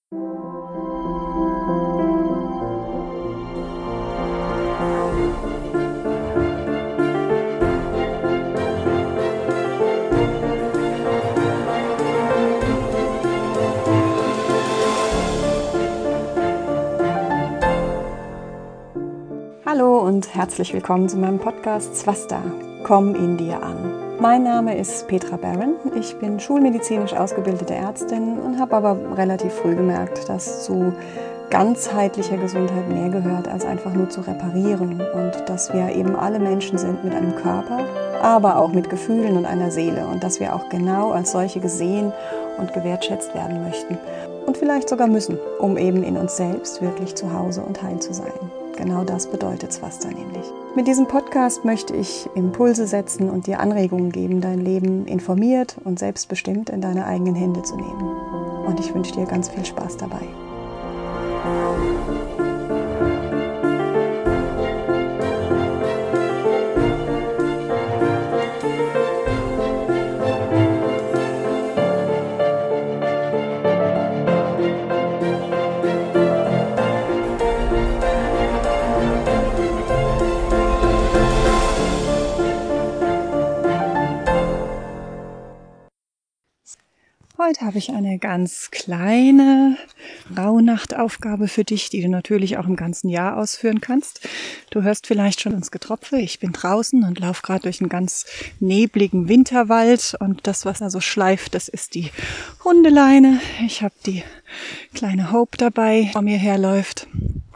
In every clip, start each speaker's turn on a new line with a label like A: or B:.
A: Hallo und herzlich willkommen zu meinem Podcast Swastika, komm in dir an. Mein Name ist Petra Barron, ich bin schulmedizinisch ausgebildete Ärztin und habe aber relativ früh gemerkt, dass zu ganzheitlicher Gesundheit mehr gehört, als einfach nur zu reparieren und dass wir eben alle Menschen sind mit einem Körper, aber auch mit Gefühlen und einer Seele und dass wir auch genau als solche gesehen und gewertschätzt werden möchten und vielleicht sogar müssen, um eben in uns selbst wirklich zu Hause und heil zu sein. Genau das bedeutet Swastika nämlich. Mit diesem Podcast möchte ich Impulse setzen und dir Anregungen geben, dein Leben informiert und selbstbestimmt in deine eigenen Hände zu nehmen. Und ich wünsche dir ganz viel Spaß dabei. Heute habe ich eine ganz kleine Rauhnachtaufgabe für dich, die du natürlich auch im ganzen Jahr ausführen kannst. Du hörst vielleicht schon ins Getropfe. Ich bin draußen und laufe gerade durch einen ganz nebligen Winterwald und das, was da so schleift, das ist die Hundeleine. Ich habe die kleine Hope dabei, die vor mir herläuft.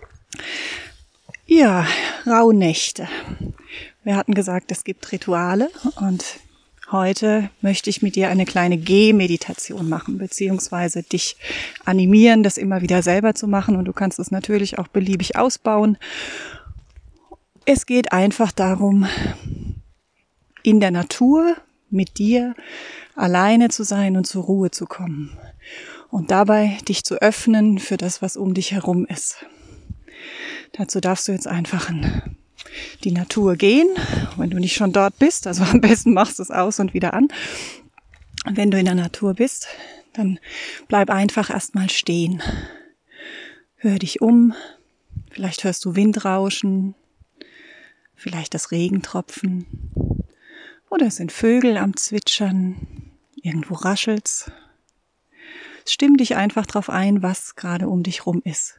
A: Ja, Rauhnächte. Wir hatten gesagt, es gibt Rituale und heute möchte ich mit dir eine kleine Gehmeditation machen, beziehungsweise dich animieren, das immer wieder selber zu machen. Und du kannst es natürlich auch beliebig ausbauen. Es geht einfach darum, in der Natur mit dir alleine zu sein und zur Ruhe zu kommen. Und dabei dich zu öffnen für das, was um dich herum ist. Dazu darfst du jetzt einfach die Natur gehen, wenn du nicht schon dort bist, also am besten machst du es aus und wieder an. Und wenn du in der Natur bist, dann bleib einfach erstmal stehen. Hör dich um, vielleicht hörst du Windrauschen, vielleicht das Regentropfen oder es sind Vögel am Zwitschern, irgendwo raschelt's. Stimm dich einfach drauf ein, was gerade um dich rum ist.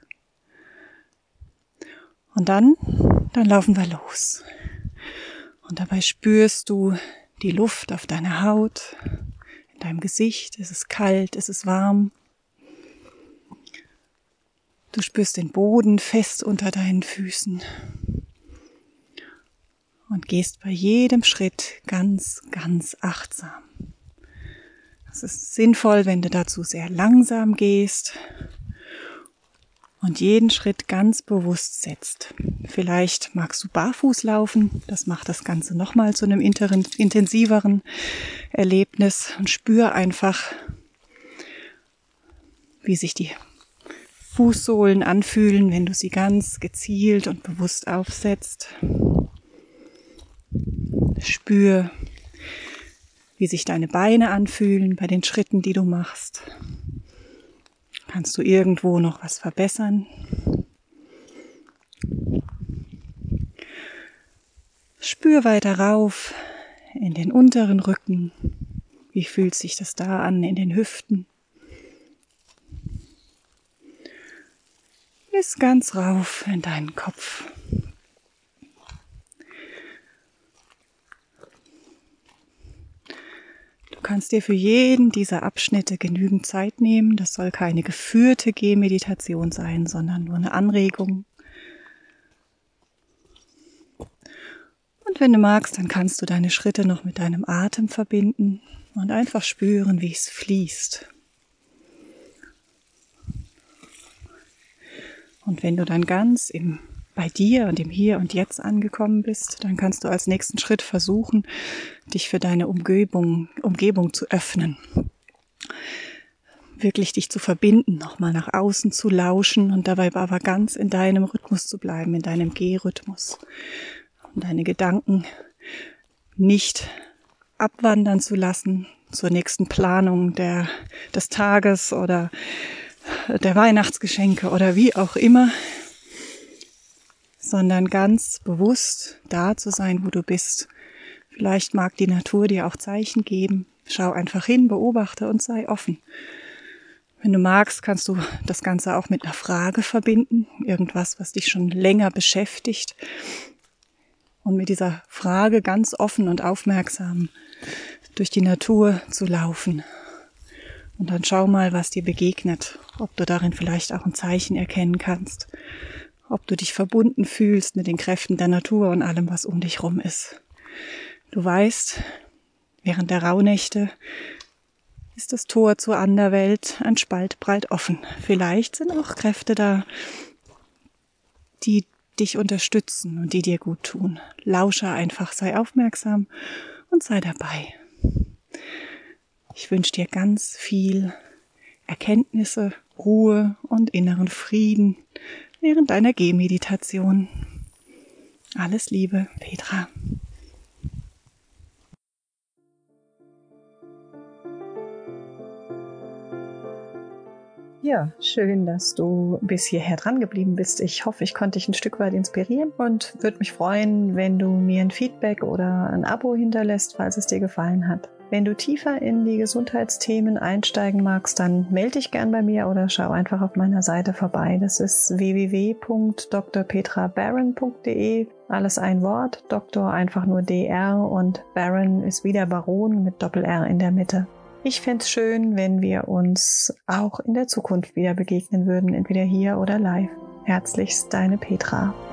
A: Und dann laufen wir los. Und dabei spürst du die Luft auf deiner Haut, in deinem Gesicht. Es ist kalt, es ist warm. Du spürst den Boden fest unter deinen Füßen. Und gehst bei jedem Schritt ganz, ganz achtsam. Es ist sinnvoll, wenn du dazu sehr langsam gehst und jeden Schritt ganz bewusst setzt. Vielleicht magst du barfuß laufen, das macht das Ganze nochmal zu einem intensiveren Erlebnis und spür einfach, wie sich die Fußsohlen anfühlen, wenn du sie ganz gezielt und bewusst aufsetzt. Spür, wie sich deine Beine anfühlen bei den Schritten, die du machst. Kannst du irgendwo noch was verbessern? Spür weiter rauf in den unteren Rücken. Wie fühlt sich das da an in den Hüften? Bis ganz rauf in deinen Kopf. Du kannst dir für jeden dieser Abschnitte genügend Zeit nehmen. Das soll keine geführte Gehmeditation sein, sondern nur eine Anregung. Und wenn du magst, dann kannst du deine Schritte noch mit deinem Atem verbinden und einfach spüren, wie es fließt. Und wenn du dann ganz bei dir und im Hier und Jetzt angekommen bist, dann kannst du als nächsten Schritt versuchen, dich für deine Umgebung zu öffnen. Wirklich dich zu verbinden, nochmal nach außen zu lauschen und dabei aber ganz in deinem Rhythmus zu bleiben, in deinem Gehrhythmus. Und deine Gedanken nicht abwandern zu lassen zur nächsten Planung des Tages oder der Weihnachtsgeschenke oder wie auch immer, sondern ganz bewusst da zu sein, wo du bist. Vielleicht mag die Natur dir auch Zeichen geben. Schau einfach hin, beobachte und sei offen. Wenn du magst, kannst du das Ganze auch mit einer Frage verbinden. Irgendwas, was dich schon länger beschäftigt. Und mit dieser Frage ganz offen und aufmerksam durch die Natur zu laufen. Und dann schau mal, was dir begegnet. Ob du darin vielleicht auch ein Zeichen erkennen kannst. Ob du dich verbunden fühlst mit den Kräften der Natur und allem, was um dich rum ist. Du weißt, während der Rauhnächte ist das Tor zur Anderwelt ein Spalt breit offen. Vielleicht sind auch Kräfte da, die dich unterstützen und die dir gut tun. Lausche einfach, sei aufmerksam und sei dabei. Ich wünsche dir ganz viel Erkenntnisse, Ruhe und inneren Frieden während deiner Gehmeditation. Alles Liebe, Petra. Ja, schön, dass du bis hierher dran geblieben bist. Ich hoffe, ich konnte dich ein Stück weit inspirieren und würde mich freuen, wenn du mir ein Feedback oder ein Abo hinterlässt, falls es dir gefallen hat. Wenn du tiefer in die Gesundheitsthemen einsteigen magst, dann melde dich gern bei mir oder schau einfach auf meiner Seite vorbei. Das ist www.drpetrabaron.de. Alles ein Wort, Doktor einfach nur DR und Baron ist wieder Baron mit Doppel-R in der Mitte. Ich fände es schön, wenn wir uns auch in der Zukunft wieder begegnen würden, entweder hier oder live. Herzlichst, deine Petra.